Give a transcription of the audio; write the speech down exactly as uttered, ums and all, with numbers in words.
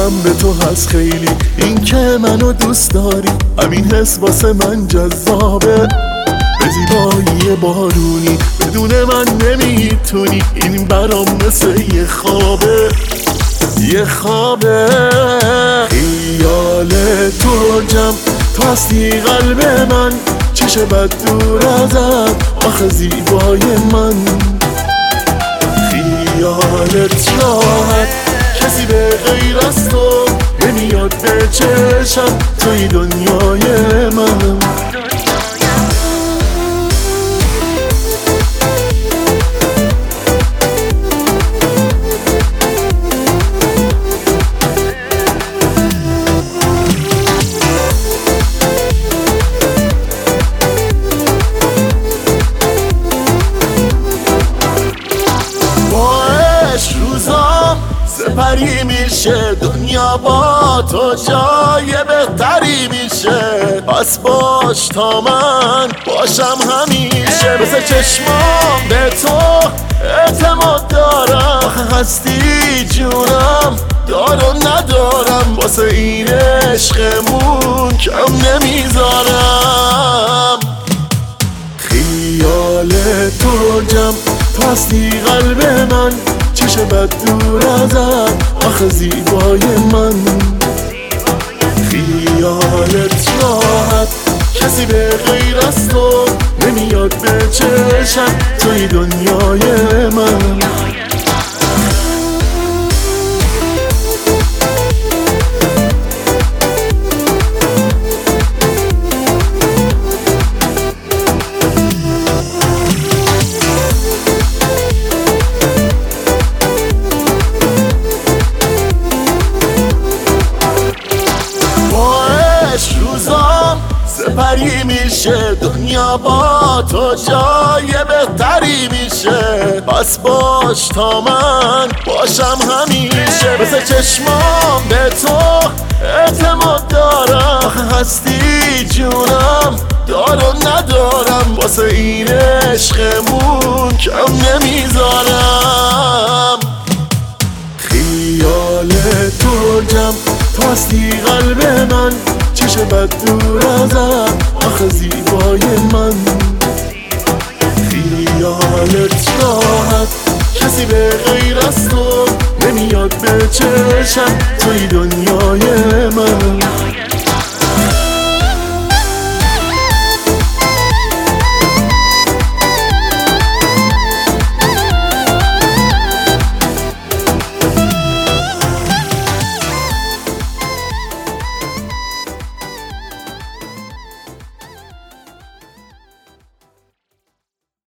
حواسم به تو هست خیلی، این که منو دوست داری همین حس واسه من جذابه. به زیبایی بارونی بدون من نمیتونی، این برام مثل یه خوابه یه خوابه. خیال تو جمع تو هستی قلب من، چشه بد دور ازت آخه زیبای من. خیالت راحت کسی به غیر از تو نمیاد به چشم، توی دنیای من. سپری میشه دنیا با تو جای بهتری میشه، پس باش تا من باشم همیشه. مثل چشمام به تو اعتماد دارم، آخه هستی جونم دارم ندارم، واسه این عشقمون کم نمیذارم. خیال تو جمع تو هستی قلب من، چشه بد دور ازت آخه زیبای من. خیالت راحت کسی به غیر از تو نمیاد به چشم، توی دنیای من. سپری میشه دنیا با تو جای بهتری میشه، پس باش تا من باشم همیشه. مثل چشمام به تو اعتماد دارم، آخه هستی جونم دارم ندارم، واسه این عشقمون کم نمیذارم. خیال تو جمع تو هستی قلب من، چشه بد دور ازت آخه زیبای من. خیالت راحت کسی به غیر از تو نمیاد به چشم، توی دنیای من.